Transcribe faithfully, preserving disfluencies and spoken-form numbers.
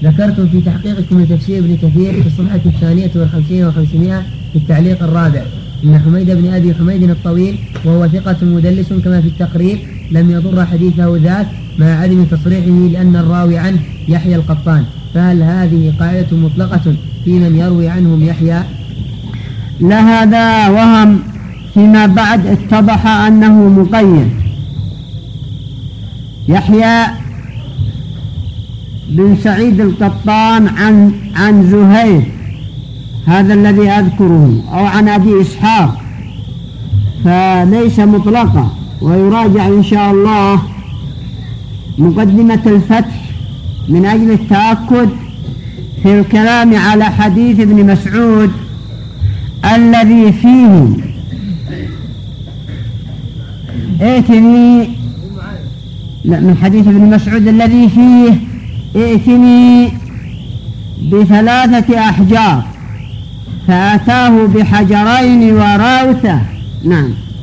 ذكرتم في تحقيقكم لتفسير ابن كثير في الصفحة الثانية والخمسين وخمسمائة في التعليق الرابع إن حميد بن أبي حميد الطويل وهو ثقة مدلس كما في التقريب لم يضر حديثه ذاك مع عدم تصريحه لأن الراوي عنه يحيى القطان، فهل هذه قاعدة مطلقة في من يروي عنهم يحيى؟ لهذا وهم فيما بعد اتضح أنه مقيد. يحيى بن سعيد القطان عن عن زهير هذا الذي أذكره أو عن أبي إسحاق، فليس مطلقا. ويراجع إن شاء الله مقدمة الفتح من أجل التأكد في الكلام على حديث ابن مسعود الذي فيه ائتني لا من حديث ابن مسعود الذي فيه ائتني بثلاثة أحجار فأتاه بحجرين وراوثة. نعم.